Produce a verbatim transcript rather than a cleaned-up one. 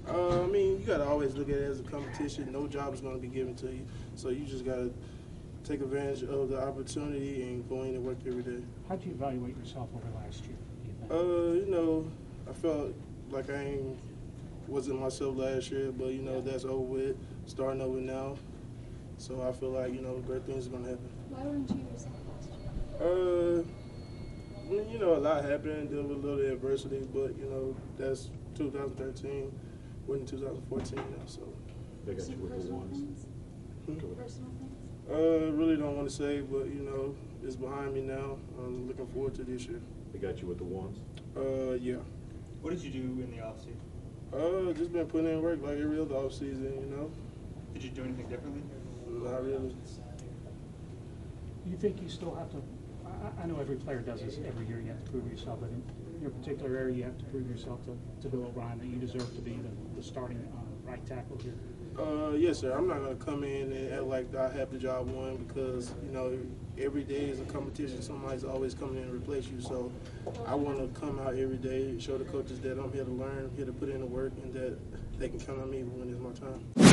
Uh, I mean, you got to always look at it as a competition. No job is going to be given to you. So you just got to take advantage of the opportunity and go in and work every day. How did you evaluate yourself over last year? Uh, you know, I felt like I ain't, wasn't myself last year, but, you know, that's over with, starting over now. So I feel like, you know, great things are going to happen. Why weren't you yourself last year? Uh, I mean, you know, a lot happened, dealing with a little adversity, but, you know, that's two thousand thirteen, we're in two thousand fourteen now, so. They got you with the ones. Hmm? Personal things? Uh, really don't want to say, but, you know, it's behind me now. I'm looking forward to this year. They got you with the ones. Uh, yeah. What did you do in the off season? Uh, just been putting in work like every other off season, you know. Did you do anything differently? Not really. Do you think you still have to, I, I know every player does this every year, you have to prove yourself, but in your particular area you have to prove yourself to, to Bill O'Brien that you deserve to be the, the starting uh, right tackle here? Uh, yes, sir. I'm not going to come in and act like I have the job won because, you know, every day is a competition. Somebody's always coming in to replace you. So I want to come out every day, show the coaches that I'm here to learn, here to put in the work, and that they can count on me when it's my time.